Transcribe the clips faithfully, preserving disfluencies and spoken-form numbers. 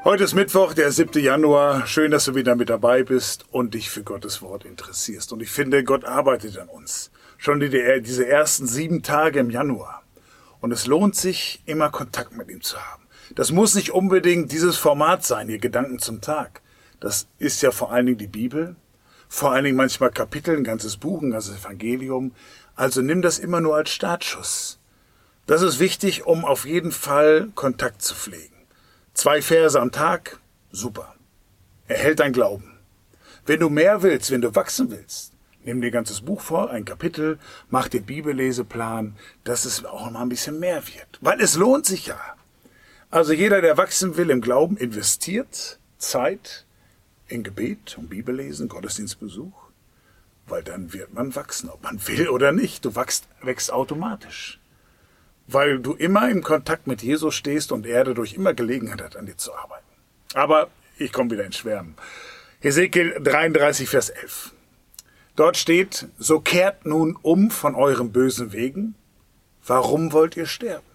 Heute ist Mittwoch, der siebte Januar. Schön, dass du wieder mit dabei bist und dich für Gottes Wort interessierst. Und ich finde, Gott arbeitet an uns. Schon die, diese ersten sieben Tage im Januar. Und es lohnt sich, immer Kontakt mit ihm zu haben. Das muss nicht unbedingt dieses Format sein, ihr Gedanken zum Tag. Das ist ja vor allen Dingen die Bibel. Vor allen Dingen manchmal Kapitel, ein ganzes Buch, ein ganzes Evangelium. Also nimm das immer nur als Startschuss. Das ist wichtig, um auf jeden Fall Kontakt zu pflegen. Zwei Verse am Tag, super. Erhält dein Glauben. Wenn du mehr willst, wenn du wachsen willst, nimm dir ein ganzes Buch vor, ein Kapitel, mach dir Bibelleseplan, dass es auch mal ein bisschen mehr wird. Weil es lohnt sich ja. Also jeder, der wachsen will im Glauben, investiert Zeit in Gebet und Bibellesen, Gottesdienstbesuch, weil dann wird man wachsen, ob man will oder nicht. Du wachst, wächst automatisch. Weil du immer im Kontakt mit Jesus stehst und er dadurch immer Gelegenheit hat, an dir zu arbeiten. Aber ich komme wieder ins Schwärmen. Hesekiel dreiunddreißig, Vers elf. Dort steht, so kehrt nun um von euren bösen Wegen. Warum wollt ihr sterben?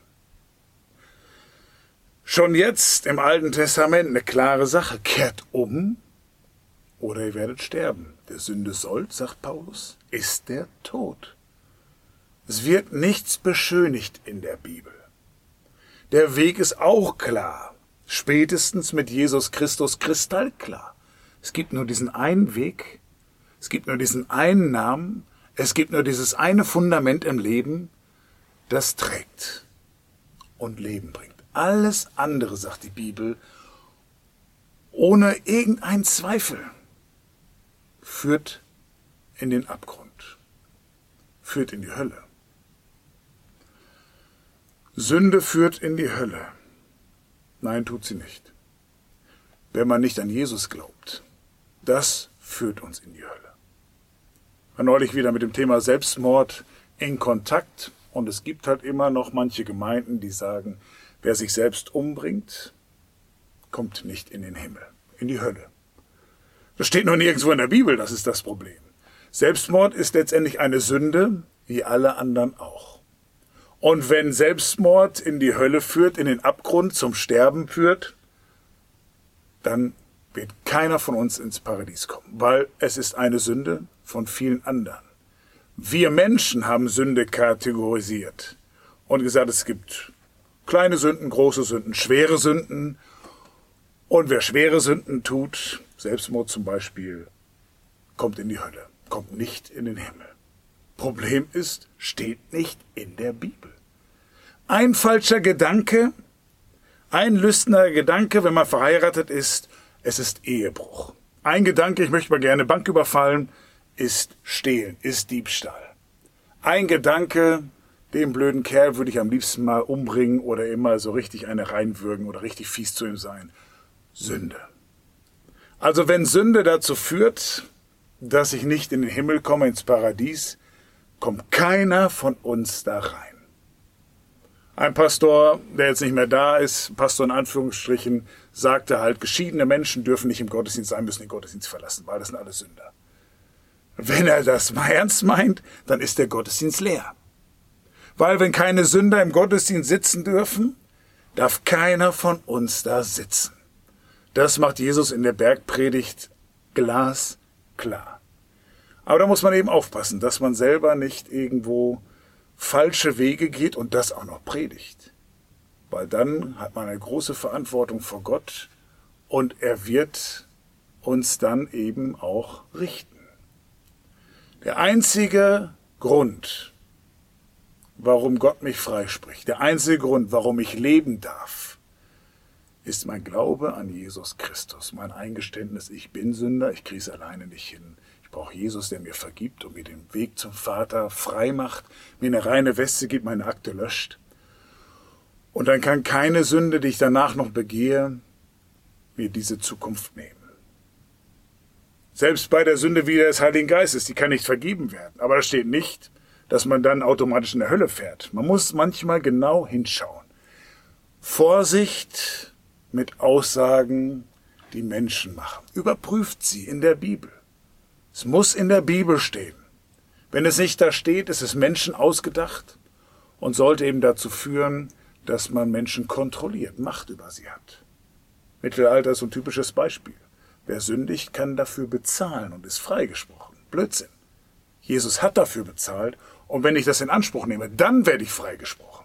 Schon jetzt im Alten Testament eine klare Sache. Kehrt um oder ihr werdet sterben. Der Sünde Sold, sagt Paulus, ist der Tod. Es wird nichts beschönigt in der Bibel. Der Weg ist auch klar, spätestens mit Jesus Christus kristallklar. Es gibt nur diesen einen Weg, es gibt nur diesen einen Namen, es gibt nur dieses eine Fundament im Leben, das trägt und Leben bringt. Alles andere, sagt die Bibel, ohne irgendeinen Zweifel, führt in den Abgrund, führt in die Hölle. Sünde führt in die Hölle. Nein, tut sie nicht. Wenn man nicht an Jesus glaubt, das führt uns in die Hölle. Ich war neulich wieder mit dem Thema Selbstmord in Kontakt und es gibt halt immer noch manche Gemeinden, die sagen, wer sich selbst umbringt, kommt nicht in den Himmel, in die Hölle. Das steht noch nirgendwo in der Bibel, das ist das Problem. Selbstmord ist letztendlich eine Sünde, wie alle anderen auch. Und wenn Selbstmord in die Hölle führt, in den Abgrund, zum Sterben führt, dann wird keiner von uns ins Paradies kommen, weil es ist eine Sünde von vielen anderen. Wir Menschen haben Sünde kategorisiert und gesagt, es gibt kleine Sünden, große Sünden, schwere Sünden. Und wer schwere Sünden tut, Selbstmord zum Beispiel, kommt in die Hölle, kommt nicht in den Himmel. Problem ist, steht nicht in der Bibel. Ein falscher Gedanke, ein lüsterner Gedanke, wenn man verheiratet ist, es ist Ehebruch. Ein Gedanke, ich möchte mal gerne Bank überfallen, ist Stehlen, ist Diebstahl. Ein Gedanke, den blöden Kerl würde ich am liebsten mal umbringen oder immer so richtig eine reinwürgen oder richtig fies zu ihm sein. Sünde. Also wenn Sünde dazu führt, dass ich nicht in den Himmel komme, ins Paradies, kommt keiner von uns da rein. Ein Pastor, der jetzt nicht mehr da ist, Pastor in Anführungsstrichen, sagte halt, geschiedene Menschen dürfen nicht im Gottesdienst sein, müssen den Gottesdienst verlassen, weil das sind alles Sünder. Wenn er das mal ernst meint, dann ist der Gottesdienst leer. Weil wenn keine Sünder im Gottesdienst sitzen dürfen, darf keiner von uns da sitzen. Das macht Jesus in der Bergpredigt glasklar. Aber da muss man eben aufpassen, dass man selber nicht irgendwo falsche Wege geht und das auch noch predigt. Weil dann hat man eine große Verantwortung vor Gott und er wird uns dann eben auch richten. Der einzige Grund, warum Gott mich freispricht, der einzige Grund, warum ich leben darf, ist mein Glaube an Jesus Christus, mein Eingeständnis, ich bin Sünder, ich kriege es alleine nicht hin. Ich brauche Jesus, der mir vergibt und mir den Weg zum Vater frei macht, mir eine reine Weste gibt, meine Akte löscht. Und dann kann keine Sünde, die ich danach noch begehe, mir diese Zukunft nehmen. Selbst bei der Sünde wieder des Heiligen Geistes, die kann nicht vergeben werden. Aber da steht nicht, dass man dann automatisch in der Hölle fährt. Man muss manchmal genau hinschauen. Vorsicht mit Aussagen, die Menschen machen. Überprüft sie in der Bibel. Es muss in der Bibel stehen. Wenn es nicht da steht, ist es Menschen ausgedacht und sollte eben dazu führen, dass man Menschen kontrolliert, Macht über sie hat. Mittelalter ist so ein typisches Beispiel. Wer sündigt, kann dafür bezahlen und ist freigesprochen. Blödsinn. Jesus hat dafür bezahlt und wenn ich das in Anspruch nehme, dann werde ich freigesprochen.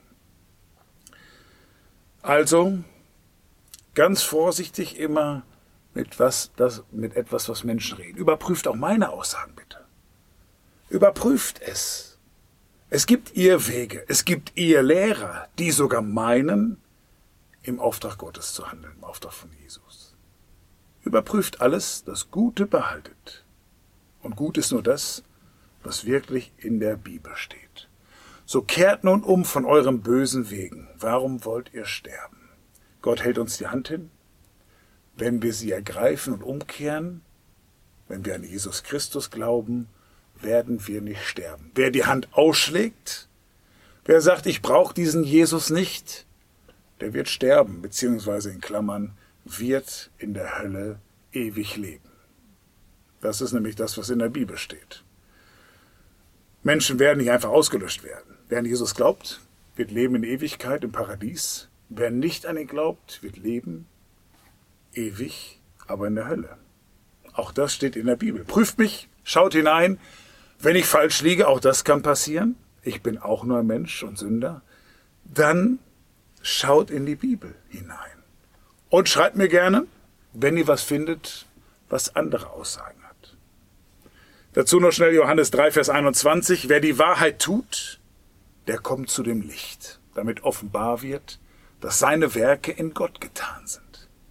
Also ganz vorsichtig immer mit, was, das, mit etwas, was Menschen reden. Überprüft auch meine Aussagen bitte. Überprüft es. Es gibt Irrwege, es gibt Irrlehrer, die sogar meinen, im Auftrag Gottes zu handeln, im Auftrag von Jesus. Überprüft alles, das Gute behaltet. Und gut ist nur das, was wirklich in der Bibel steht. So kehrt nun um von euren bösen Wegen. Warum wollt ihr sterben? Gott hält uns die Hand hin. Wenn wir sie ergreifen und umkehren, wenn wir an Jesus Christus glauben, werden wir nicht sterben. Wer die Hand ausschlägt, wer sagt, ich brauche diesen Jesus nicht, der wird sterben, beziehungsweise in Klammern, wird in der Hölle ewig leben. Das ist nämlich das, was in der Bibel steht. Menschen werden nicht einfach ausgelöscht werden. Wer an Jesus glaubt, wird leben in Ewigkeit im Paradies. Wer nicht an ihn glaubt, wird leben ewig, aber in der Hölle. Auch das steht in der Bibel. Prüft mich, schaut hinein. Wenn ich falsch liege, auch das kann passieren. Ich bin auch nur ein Mensch und Sünder. Dann schaut in die Bibel hinein. Und schreibt mir gerne, wenn ihr was findet, was andere Aussagen hat. Dazu noch schnell Johannes drei, Vers einundzwanzig. Wer die Wahrheit tut, der kommt zu dem Licht, damit offenbar wird, dass seine Werke in Gott getan sind.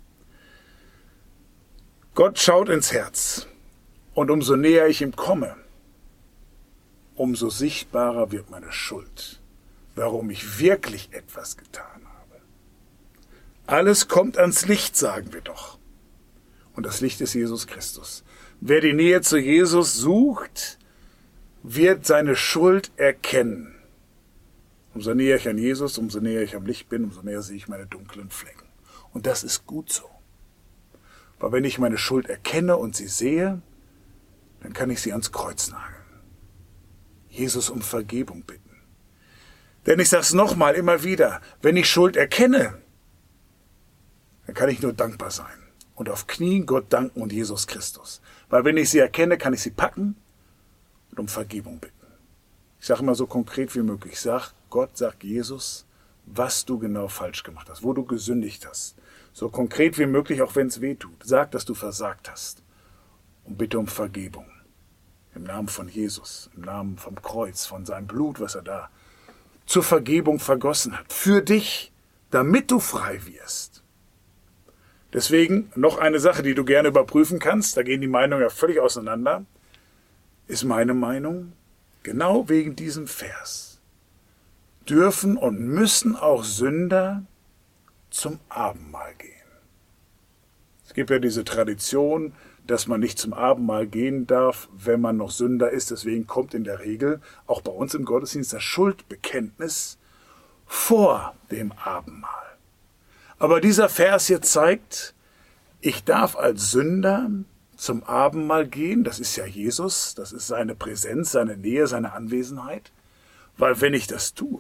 Gott schaut ins Herz. Und umso näher ich ihm komme, umso sichtbarer wird meine Schuld, warum ich wirklich etwas getan habe. Alles kommt ans Licht, sagen wir doch. Und das Licht ist Jesus Christus. Wer die Nähe zu Jesus sucht, wird seine Schuld erkennen. Umso näher ich an Jesus, umso näher ich am Licht bin, umso näher sehe ich meine dunklen Flecken. Und das ist gut so. Weil wenn ich meine Schuld erkenne und sie sehe, dann kann ich sie ans Kreuz nageln. Jesus um Vergebung bitten. Denn ich sage es nochmal, immer wieder, wenn ich Schuld erkenne, dann kann ich nur dankbar sein und auf Knien Gott danken und Jesus Christus. Weil wenn ich sie erkenne, kann ich sie packen und um Vergebung bitten. Ich sage immer so konkret wie möglich, sag Gott, sag Jesus, was du genau falsch gemacht hast, wo du gesündigt hast. So konkret wie möglich, auch wenn es weh tut. Sag, dass du versagt hast und bitte um Vergebung. Im Namen von Jesus, im Namen vom Kreuz, von seinem Blut, was er da zur Vergebung vergossen hat. Für dich, damit du frei wirst. Deswegen noch eine Sache, die du gerne überprüfen kannst, da gehen die Meinungen ja völlig auseinander, ist meine Meinung, genau wegen diesem Vers, dürfen und müssen auch Sünder zum Abendmahl gehen. Es gibt ja diese Tradition, dass man nicht zum Abendmahl gehen darf, wenn man noch Sünder ist. Deswegen kommt in der Regel, auch bei uns im Gottesdienst, das Schuldbekenntnis vor dem Abendmahl. Aber dieser Vers hier zeigt, ich darf als Sünder zum Abendmahl gehen. Das ist ja Jesus, das ist seine Präsenz, seine Nähe, seine Anwesenheit. Weil wenn ich das tue,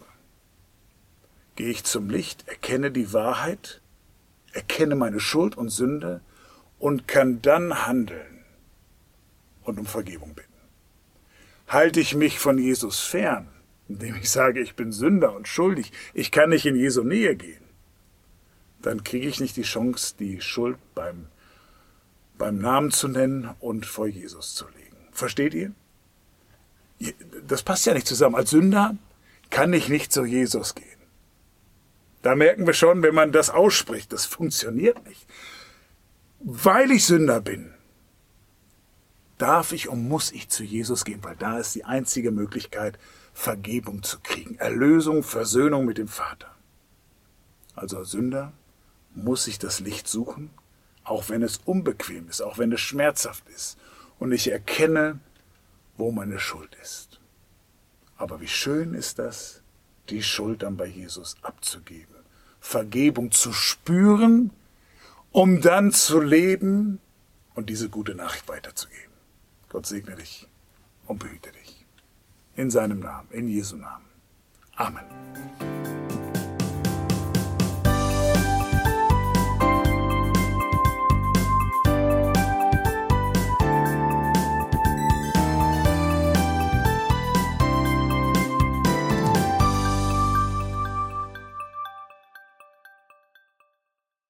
gehe ich zum Licht, erkenne die Wahrheit, erkenne meine Schuld und Sünde und kann dann handeln und um Vergebung bitten. Halte ich mich von Jesus fern, indem ich sage, ich bin Sünder und schuldig, ich kann nicht in Jesu Nähe gehen, dann kriege ich nicht die Chance, die Schuld beim, beim Namen zu nennen und vor Jesus zu legen. Versteht ihr? Das passt ja nicht zusammen. Als Sünder kann ich nicht zu Jesus gehen. Da merken wir schon, wenn man das ausspricht, das funktioniert nicht. Weil ich Sünder bin, darf ich und muss ich zu Jesus gehen, weil da ist die einzige Möglichkeit, Vergebung zu kriegen. Erlösung, Versöhnung mit dem Vater. Also als Sünder muss ich das Licht suchen, auch wenn es unbequem ist, auch wenn es schmerzhaft ist. Und ich erkenne, wo meine Schuld ist. Aber wie schön ist das, die Schuld dann bei Jesus abzugeben. Vergebung zu spüren, um dann zu leben und diese gute Nachricht weiterzugeben. Gott segne dich und behüte dich. In seinem Namen, in Jesu Namen. Amen.